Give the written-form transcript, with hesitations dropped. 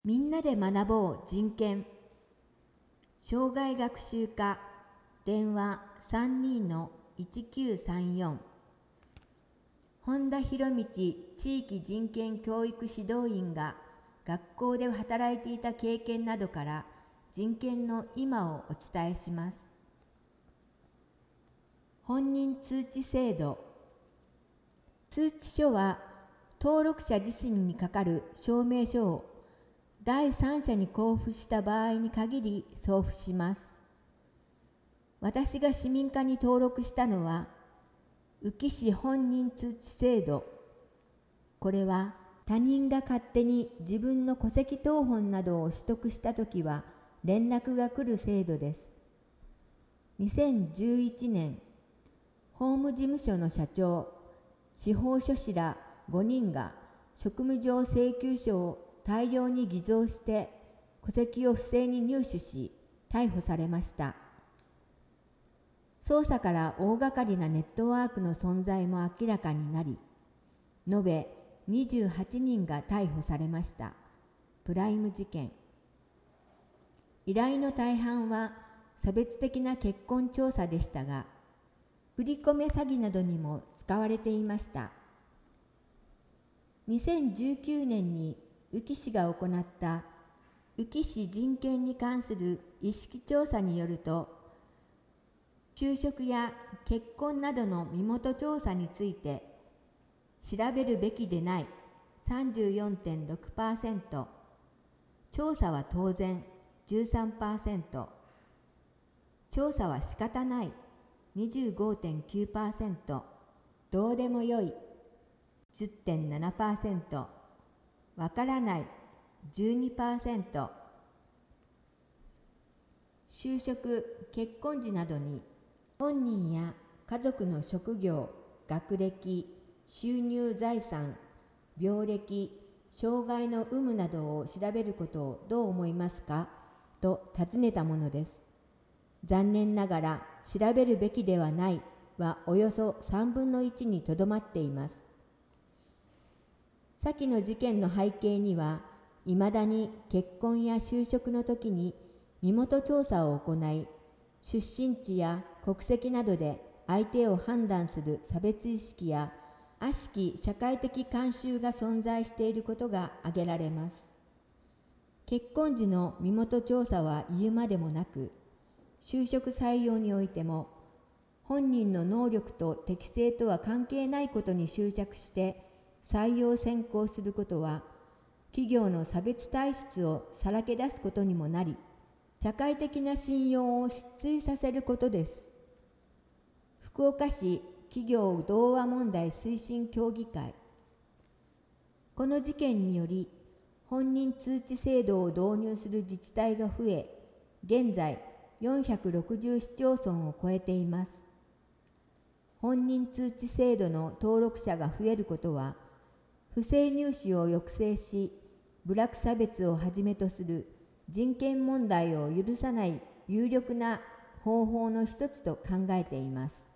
みんなで学ぼう人権。生涯学習課電話 32-1934 本田博道地域人権教育指導員が学校で働いていた経験などから人権の今をお伝えします。本人通知制度。通知書は登録者自身にかかる証明書を第三者に交付した場合に限り送付します。私が市民課に登録したのは宇城市本人通知制度。これは他人が勝手に自分の戸籍謄本などを取得したときは連絡が来る制度です。2011年、法務事務所の社長、司法書士ら5人が職務上請求書を大量に偽造して戸籍を不正に入手し逮捕されました。捜査から大掛かりなネットワークの存在も明らかになり、延べ28人が逮捕されました。プライム事件。依頼の大半は差別的な結婚調査でしたが、振り込め詐欺などにも使われていました。2019年に宇城市が行った宇城市人権に関する意識調査によると、就職や結婚などの身元調査について調べるべきでない 34.6%、調査は当然 13%、調査は仕方ない 25.9%、どうでもよい 10.7%、わからない 12%、就職・結婚時などに本人や家族の職業、学歴、収入、財産、病歴、障害の有無などを調べることをどう思いますかと尋ねたものです。残念ながら調べるべきではないはおよそ3分の1にとどまっています。先の事件の背景には、いまだに結婚や就職の時に身元調査を行い、出身地や国籍などで相手を判断する差別意識や悪しき社会的慣習が存在していることが挙げられます。結婚時の身元調査は言うまでもなく、就職採用においても本人の能力と適性とは関係ないことに執着して採用選考することは、企業の差別体質をさらけ出すことにもなり、社会的な信用を失墜させることです。福岡市企業同和問題推進協議会。この事件により、本人通知制度を導入する自治体が増え、現在460市町村を超えています。本人通知制度の登録者が増えることは、不正入試を抑制し、部落差別をはじめとする人権問題を許さない有力な方法の一つと考えています。